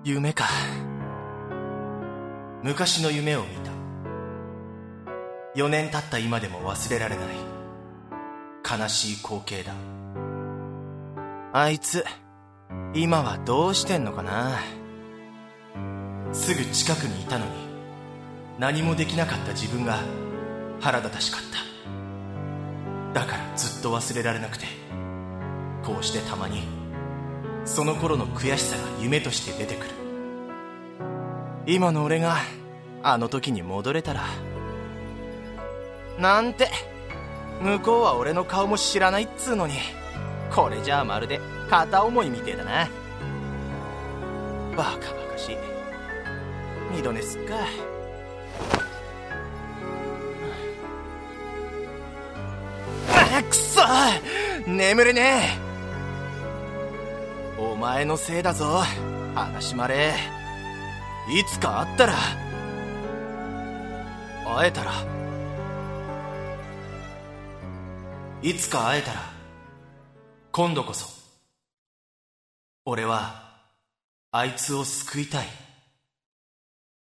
夢か。昔の夢を見た。4年経った今でも忘れられない悲しい光景だ。あいつ今はどうしてんのかな。すぐ近くにいたのに何もできなかった自分が腹立たしかった。だからずっと忘れられなくて、こうしてたまにその頃の悔しさが夢として出てくる。今の俺があの時に戻れたらなんて。向こうは俺の顔も知らないっつうのに、これじゃあまるで片思いみてえだな。バカバカしい。二度寝すっか。くそ、眠れねえ。お前のせいだぞ、話まれ。いつか会えたらいつか会えたら今度こそ俺はあいつを救いたい。